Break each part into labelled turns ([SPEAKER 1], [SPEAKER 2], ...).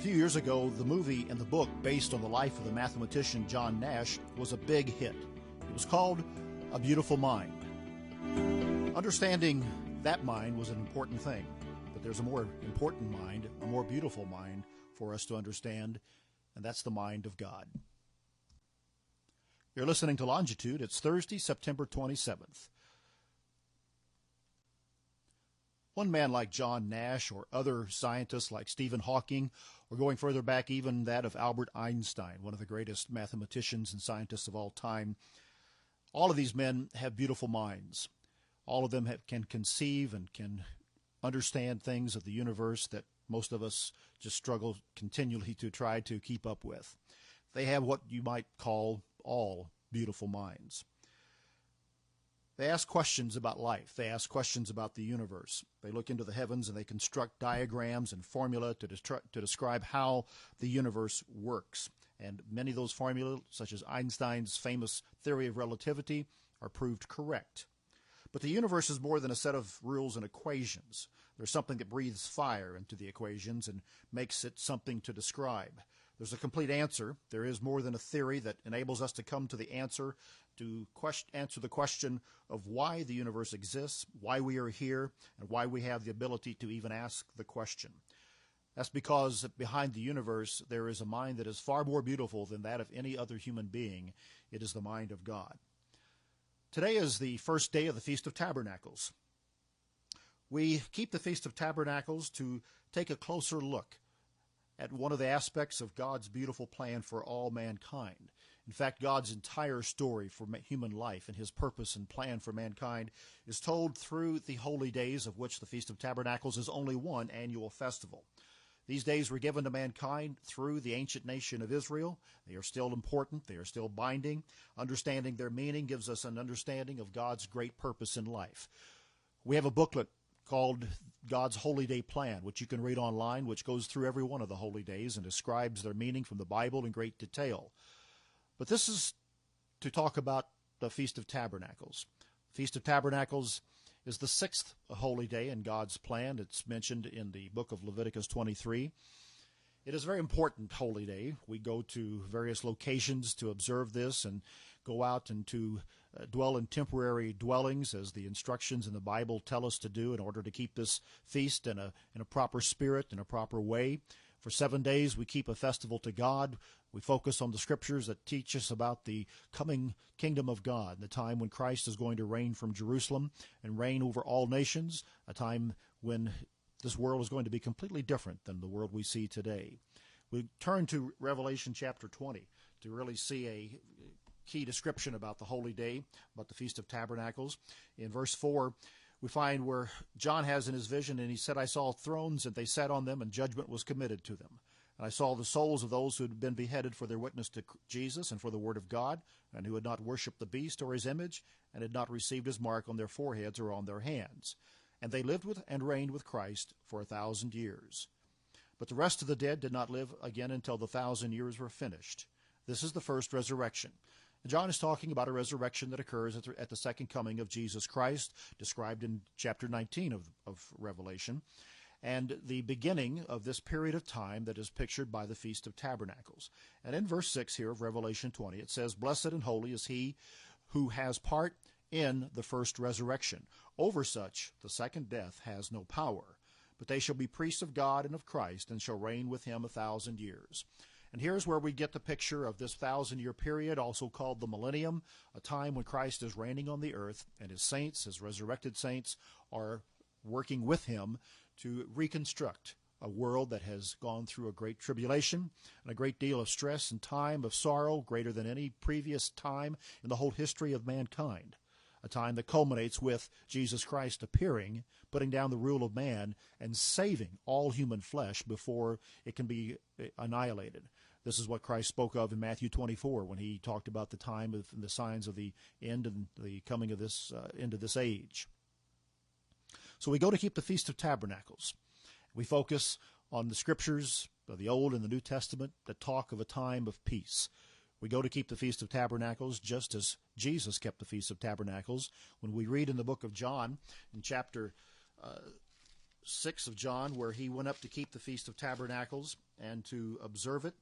[SPEAKER 1] few years ago, the movie and the book based on the life of the mathematician John Nash was a big hit. It was called A Beautiful Mind. Understanding that mind was an important thing, but there's a more important mind, a more beautiful mind for us to understand, and that's the mind of God. You're listening to Longitude. It's Thursday, September 27th. One man like John Nash or other scientists like Stephen Hawking, or going further back, even that of Albert Einstein, one of the greatest mathematicians and scientists of all time, all of these men have beautiful minds. All of them can conceive and can understand things of the universe that most of us just struggle continually to try to keep up with. They have what you might call all beautiful minds. They ask questions about life. They ask questions about the universe. They look into the heavens and they construct diagrams and formula to describe how the universe works. And many of those formulas, such as Einstein's famous theory of relativity, are proved correct. But the universe is more than a set of rules and equations. There's something that breathes fire into the equations and makes it something to describe. There's a complete answer. There is more than a theory that enables us to come to the answer, to answer the question of why the universe exists, why we are here, and why we have the ability to even ask the question. That's because behind the universe there is a mind that is far more beautiful than that of any other human being. It is the mind of God. Today is the first day of the Feast of Tabernacles. We keep the Feast of Tabernacles to take a closer look at one of the aspects of God's beautiful plan for all mankind. In fact, God's entire story for human life and his purpose and plan for mankind is told through the holy days, of which the Feast of Tabernacles is only one annual festival. These days were given to mankind through the ancient nation of Israel. They are still important. They are still binding. Understanding their meaning gives us an understanding of God's great purpose in life. We have a booklet called God's Holy Day Plan, which you can read online, which goes through every one of the holy days and describes their meaning from the Bible in great detail. But this is to talk about the Feast of Tabernacles. The Feast of Tabernacles is the sixth holy day in God's plan. It's mentioned in the book of Leviticus 23. It is a very important holy day. We go to various locations to observe this and go out and to dwell in temporary dwellings, as the instructions in the Bible tell us to do in order to keep this feast in a proper spirit, in a proper way. For 7 days we keep a festival to God. We focus on the scriptures that teach us about the coming kingdom of God, the time when Christ is going to reign from Jerusalem and reign over all nations, a time when this world is going to be completely different than the world we see today. We turn to Revelation chapter 20 to really see a key description about the holy day, about the Feast of Tabernacles. In verse 4, we find where John has in his vision, and he said, I saw thrones, and they sat on them, and judgment was committed to them. And I saw the souls of those who had been beheaded for their witness to Jesus and for the word of God, and who had not worshipped the beast or his image, and had not received his mark on their foreheads or on their hands. And they lived with and reigned with Christ for 1,000 years. But the rest of the dead did not live again until the 1,000 years were finished. This is the first resurrection. And John is talking about a resurrection that occurs at the second coming of Jesus Christ, described in chapter 19 of Revelation, and the beginning of this period of time that is pictured by the Feast of Tabernacles. And in verse 6 here of Revelation 20, it says, Blessed and holy is he who has part in the first resurrection. Over such the second death has no power, but they shall be priests of God and of Christ, and shall reign with him 1,000 years. And here's where we get the picture of this 1,000-year period, also called the millennium, a time when Christ is reigning on the earth, and his saints, his resurrected saints, are working with him to reconstruct a world that has gone through a great tribulation and a great deal of stress and time of sorrow, greater than any previous time in the whole history of mankind. A time that culminates with Jesus Christ appearing, putting down the rule of man, and saving all human flesh before it can be annihilated. This is what Christ spoke of in Matthew 24 when he talked about the time of the signs of the end and the coming of this end of this age. So we go to keep the Feast of Tabernacles. We focus on the scriptures of the Old and the New Testament that talk of a time of peace. We go to keep the Feast of Tabernacles just as Jesus kept the Feast of Tabernacles. When we read in the book of John, in chapter 6 of John, where he went up to keep the Feast of Tabernacles and to observe it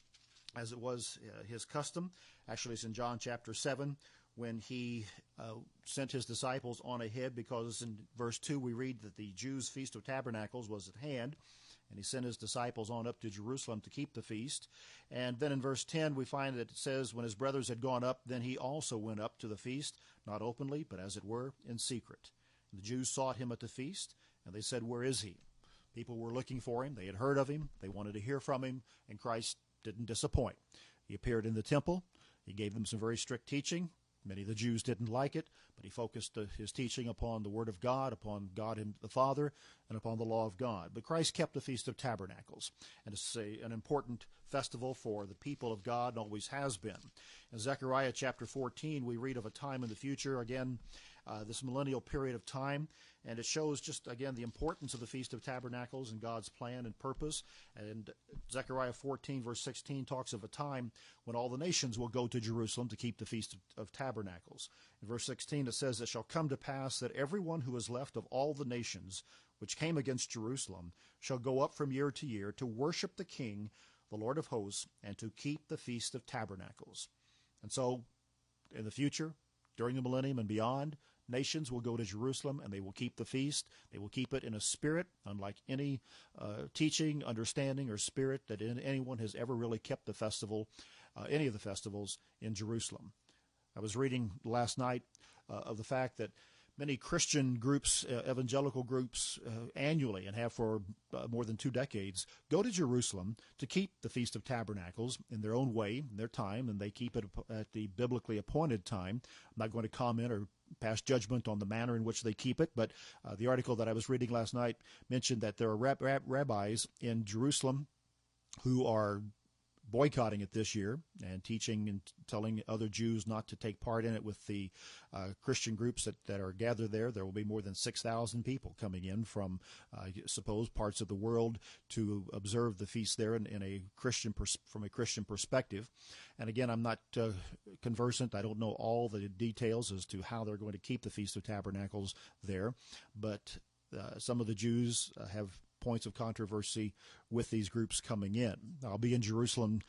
[SPEAKER 1] as it was his custom. Actually, it's in John chapter 7 when he sent his disciples on ahead, because in verse 2 we read that the Jews' Feast of Tabernacles was at hand, and he sent his disciples on up to Jerusalem to keep the feast. And then in verse 10 we find that it says, when his brothers had gone up, then he also went up to the feast, not openly, but as it were, in secret. And the Jews sought him at the feast, and they said, "Where is he?" People were looking for him. They had heard of him. They wanted to hear from him, and Christ didn't disappoint. He appeared in the temple. He gave them some very strict teaching. Many of the Jews didn't like it, but he focused his teaching upon the Word of God, upon God the Father, and upon the law of God. But Christ kept the Feast of Tabernacles, and it's an important festival for the people of God, and always has been. In Zechariah chapter 14, we read of a time in the future, again, this millennial period of time, and it shows just, again, the importance of the Feast of Tabernacles and God's plan and purpose. And Zechariah 14, verse 16, talks of a time when all the nations will go to Jerusalem to keep the Feast of Tabernacles. In verse 16, it says, "It shall come to pass that everyone who is left of all the nations which came against Jerusalem shall go up from year to year to worship the King, the Lord of hosts, and to keep the Feast of Tabernacles." And so, in the future, during the millennium and beyond, nations will go to Jerusalem and they will keep the feast. They will keep it in a spirit, unlike any teaching, understanding, or spirit that anyone has ever really kept the festival, any of the festivals in Jerusalem. I was reading last night of the fact that many Christian groups, evangelical groups, annually, and have for more than 2 decades, go to Jerusalem to keep the Feast of Tabernacles in their own way, in their time, and they keep it at the biblically appointed time. I'm not going to comment or pass judgment on the manner in which they keep it, but the article that I was reading last night mentioned that there are rabbis in Jerusalem who are boycotting it this year and teaching and telling other Jews not to take part in it with the Christian groups that are gathered there. There will be more than 6,000 people coming in from, I suppose, parts of the world to observe the feast there in a Christian from a Christian perspective. And again, I'm not conversant. I don't know all the details as to how they're going to keep the Feast of Tabernacles there, but some of the Jews have points of controversy with these groups coming in. I'll be in Jerusalem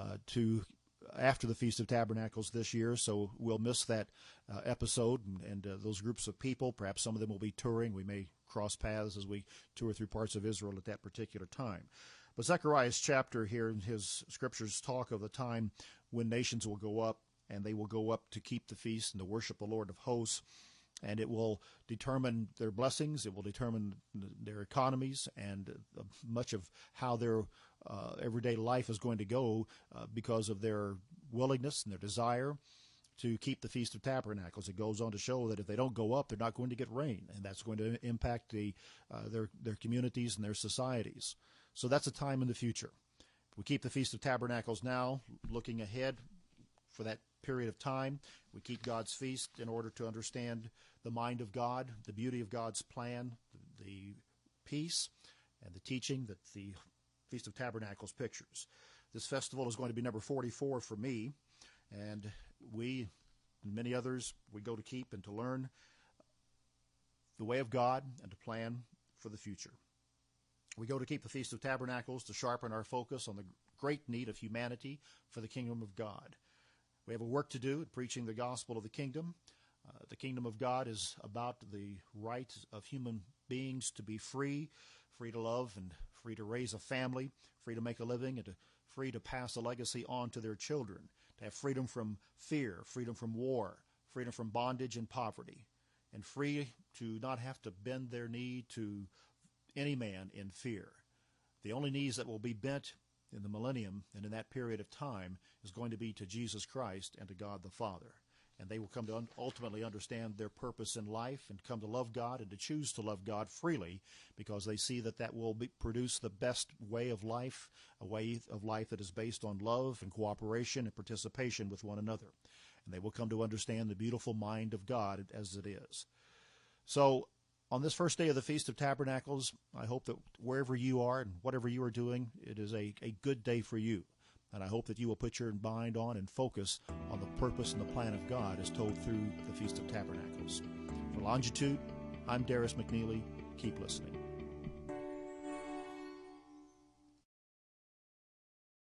[SPEAKER 1] after the Feast of Tabernacles this year, so we'll miss that episode and those groups of people. Perhaps some of them will be touring. We may cross paths as we tour through parts of Israel at that particular time. But Zechariah's chapter here in his scriptures talk of the time when nations will go up, and they will go up to keep the feast and to worship the Lord of hosts. And it will determine their blessings. It will determine their economies and much of how their everyday life is going to go because of their willingness and their desire to keep the Feast of Tabernacles. It goes on to show that if they don't go up, they're not going to get rain, and that's going to impact their communities and their societies. So that's a time in the future. We keep the Feast of Tabernacles now, looking ahead for that period of time. We keep God's feast in order to understand the mind of God, the beauty of God's plan, the peace, and the teaching that the Feast of Tabernacles pictures. This festival is going to be number 44 for me, and we and many others, we go to keep and to learn the way of God and to plan for the future. We go to keep the Feast of Tabernacles to sharpen our focus on the great need of humanity for the kingdom of God. We have a work to do in preaching the gospel of the kingdom. The kingdom of God is about the right of human beings to be free to love and free to raise a family, free to make a living, and free to pass a legacy on to their children, to have freedom from fear, freedom from war, freedom from bondage and poverty, and free to not have to bend their knee to any man in fear. The only knees that will be bent in the millennium and in that period of time is going to be to Jesus Christ and to God the Father. And they will come to ultimately understand their purpose in life and come to love God and to choose to love God freely, because they see that will produce the best way of life, a way of life that is based on love and cooperation and participation with one another. And they will come to understand the beautiful mind of God as it is. So on this first day of the Feast of Tabernacles, I hope that wherever you are and whatever you are doing, it is a good day for you. And I hope that you will put your mind on and focus on the purpose and the plan of God as told through the Feast of Tabernacles. For Longitude, I'm Darius McNeely. Keep listening.